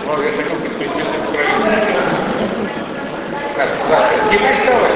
Ну, я хотел быть президентом Украины. Так, ладно, не приставай.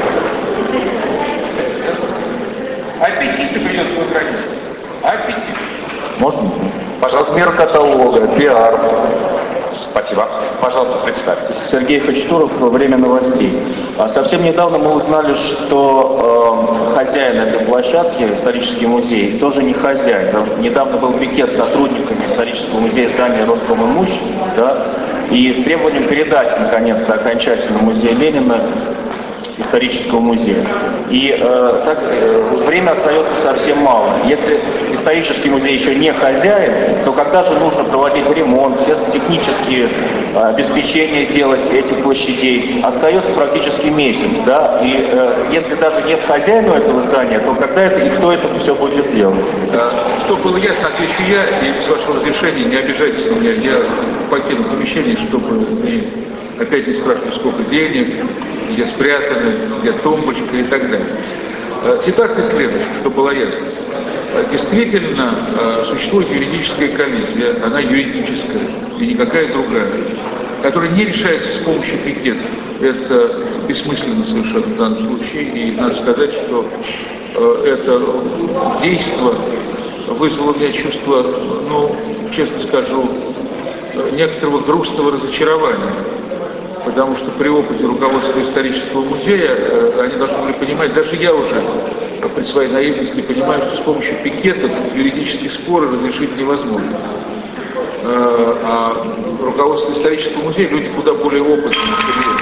Аппетиты придется устранить. Аппетит. Можно? Пожалуйста. Размер каталога, пиар. Спасибо. Пожалуйста, представьтесь. Сергей Хачатуров, «Время новостей». Совсем недавно мы узнали, что хозяин этой площадки, исторический музей, тоже не хозяин. Недавно был пикет с сотрудниками исторического музея здания Роскомимущества, да, и с требованием передать, наконец-то, окончательно музей Ленина исторического музея. И так время остается совсем мало. Если исторический музей еще не хозяин, то когда же нужно проводить ремонт, все технические обеспечения делать этих площадей, остается практически месяц, да? И если даже нет хозяина этого здания, то когда это и кто это все будет делать? Чтобы было ясно, отвечу я, и с вашего разрешения не обижайтесь на меня, я покину помещение, чтобы опять не спрашивать, сколько денег, где спрятаны, где тумбочка и так далее. Ситуация следующая, чтобы было ясно. Действительно, существует юридическая коллизия, она юридическая и никакая другая, которая не решается с помощью пикета. Это бессмысленно совершенно в данном случае, и надо сказать, что это действо вызвало у меня чувство, ну, честно скажу, некоторого грустного разочарования. Потому что при опыте руководства исторического музея они должны были понимать, даже я уже при своей наивности понимаю, что с помощью пикетов юридические споры разрешить невозможно. А руководство исторического музея люди куда более опытные, чем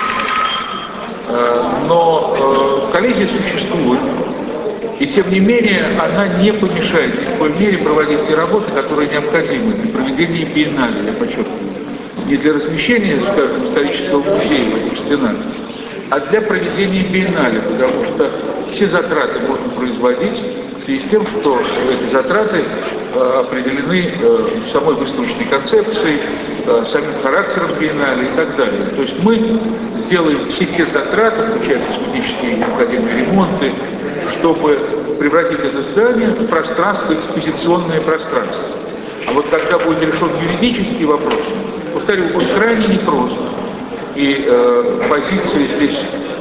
я. Но коллизия существует, и тем не менее она не помешает ни в коей мере проводить те работы, которые необходимы для проведения биеннале, я подчеркиваю. Не для размещения, скажем, исторического музея в этих стенах, а для проведения биеннале, потому что все затраты можно производить в связи с тем, что эти затраты определены самой выставочной концепцией, самим характером биеннале и так далее. То есть мы сделаем все те затраты, включая косметические необходимые ремонты, чтобы превратить это здание в пространство, экспозиционное пространство. А вот когда будет решен юридический вопрос, повторю, он крайне непрост. И позиции здесь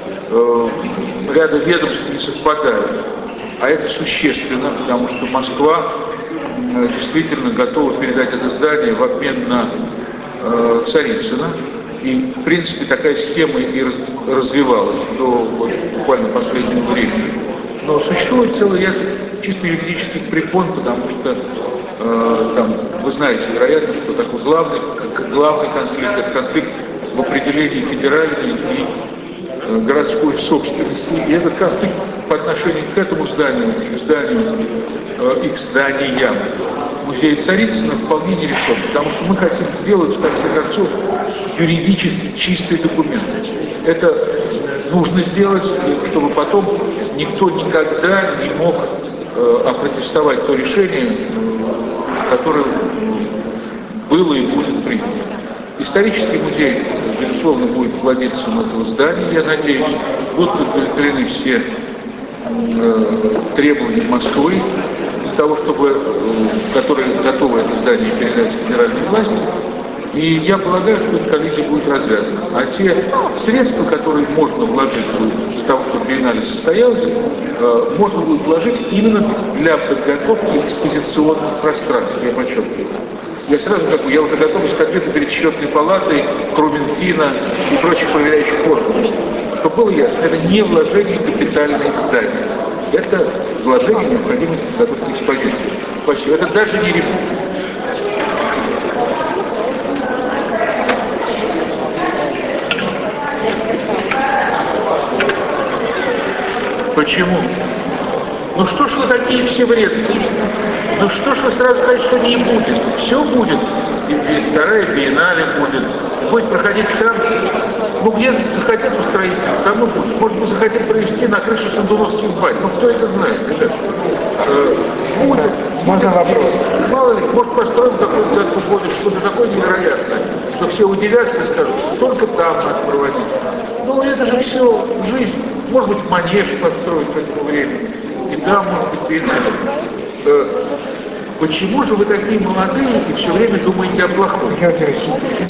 ряда ведомств не совпадают. А это существенно, потому что Москва действительно готова передать это здание в обмен на Царицына. И, в принципе, такая схема и развивалась до вот, буквально последнего времени. Но существует целый ряд чисто юридических препон, потому что там, вы знаете, вероятно, что такой главный конфликт – это конфликт в определении федеральной и городской собственности. И этот конфликт по отношению к этому зданию, и к зданиям музея Царицына вполне не решен, потому что мы хотим сделать, в конце концов, юридически чистый документ. Это нужно сделать, чтобы потом никто никогда не мог опротестовать то решение, которое было и будет принято. Исторический музей, безусловно, будет владельцем этого здания, я надеюсь, будут удовлетворены все требования Москвы для того, чтобы, которые готовы это здание передать федеральной власти. И я полагаю, что эта коллизия будет развязана. А те средства, которые можно вложить для того, чтобы биеннале состоялось, можно будет вложить именно для подготовки экспозиционных пространств, я подчеркиваю. Я сразу я уже готов искать ответы перед счетной палатой, Круминфина и прочих проверяющих органов. Чтобы было ясно, это не вложение капитальных зданий. Это вложение, необходимое для подготовки экспозиции. Спасибо. Это даже не ремонт. Почему? Ну что ж вы такие все вредные? Ну что ж вы сразу говорите, что не будет? Все будет. И вторая биеннале будет проходить там. Ну где захотят устроить, там и будет. Может быть, захотят провести на крыше Сандуновских бань. Ну кто это знает, ребят? Будет. Можно вопрос? Мало ли, может построим какой-то за эту году что-то такое невероятное, что все удивятся и скажут, только там надо проводить. Ну это же все жизнь. Может быть, манеж построить к этому времени. И да, может быть, биеннале. Почему же вы такие молодые и все время думаете о плохом?